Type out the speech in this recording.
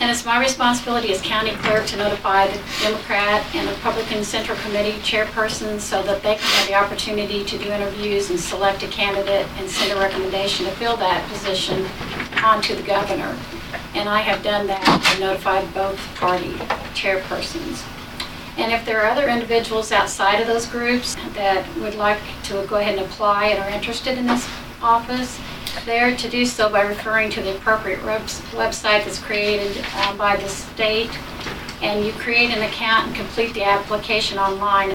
And it's my responsibility as county clerk to notify the Democrat and Republican Central Committee chairpersons so that they can have the opportunity to do interviews and select a candidate and send a recommendation to fill that position on to the governor. And I have done that and notified both party chairpersons. And if there are other individuals outside of those groups that would like to go ahead and apply and are interested in this office, they are to do so by referring to the appropriate website that's created by the state. And you create an account and complete the application online.